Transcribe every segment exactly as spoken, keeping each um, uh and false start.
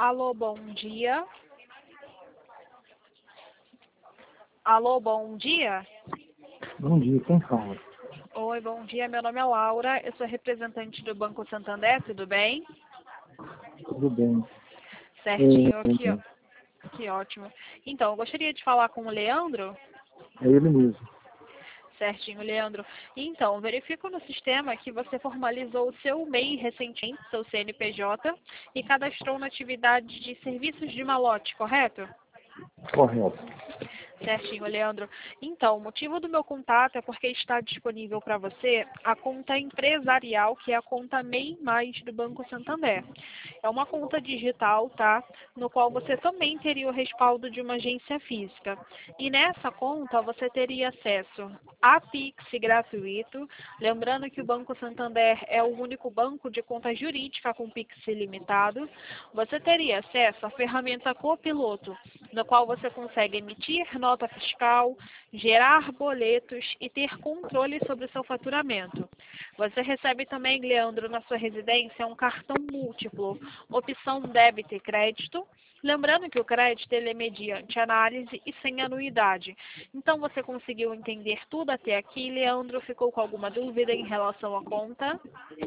Alô, bom dia. Alô, bom dia. Bom dia, quem fala? Oi, bom dia. Meu nome é Laura. Eu sou representante do Banco Santander, tudo bem? Tudo bem. Certinho, aqui, ó. É, Que ótimo. Então, eu gostaria de falar com o Leandro. é ele mesmo. Certinho, Leandro. Então, verifico no sistema que você formalizou o seu M E I recentemente, seu C N P J, e cadastrou na atividade de serviços de malote, correto? Correto. Certinho, Leandro. Então, o motivo do meu contato é porque está disponível para você a conta empresarial, que é a conta M E I Mais do Banco Santander. É uma conta digital, tá? No qual você também teria o respaldo de uma agência física. E nessa conta você teria acesso a Pix gratuito. Lembrando que o Banco Santander é o único banco de conta jurídica com Pix ilimitado. Você teria acesso à ferramenta Copiloto, no qual você consegue emitir nota fiscal, gerar boletos e ter controle sobre o seu faturamento. Você recebe também, Leandro, na sua residência um cartão múltiplo, opção débito e crédito. Lembrando que o crédito ele é mediante análise e sem anuidade. Então você conseguiu entender tudo até aqui, Leandro? Ficou com alguma dúvida em relação à conta?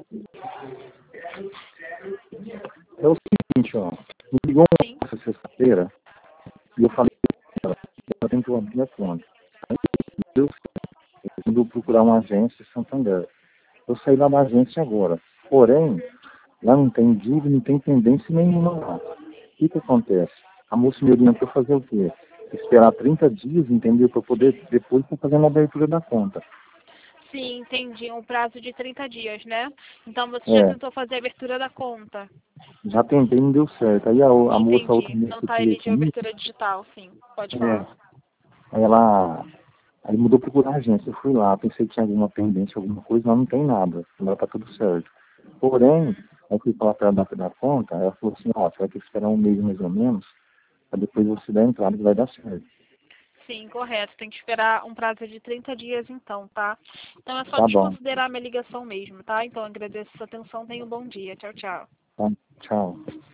É o seguinte, ó. Me ligou Sim. essa sexta-feira e eu falei para ela que ela tem que abrir a conta. Aí eu fui procurar uma agência em Santander. Eu saí lá da agência agora. Porém, lá não tem dívida, não tem pendência nenhuma lá. O que que acontece? A moça me orientou a fazer o quê? Esperar trinta dias, entendeu? Para poder depois estar fazendo a abertura da conta. Sim, entendi. Um prazo de trinta dias, né? Então você já É, tentou fazer a abertura da conta. já tentei, não deu certo. Aí a, a moça, a outra Entendi. moça Não que está veio ele de comigo, abertura digital, sim. Pode é, falar. aí ela aí mudou para procurar a agência. Eu fui lá, pensei que tinha alguma pendência, alguma coisa, mas não tem nada. Agora tá tudo certo. Porém, Uhum. aí fui falar para ela da, da conta, ela falou assim, ó, você vai ter que esperar um mês mais ou menos, para depois você dar a entrada que vai dar certo. Sim, correto. Tem que esperar um prazo de trinta dias, então, tá? Então é só Tá bom. desconsiderar a minha ligação mesmo, tá? Então agradeço a sua atenção. Tenha um bom dia. Tchau, tchau. Tá? Tchau.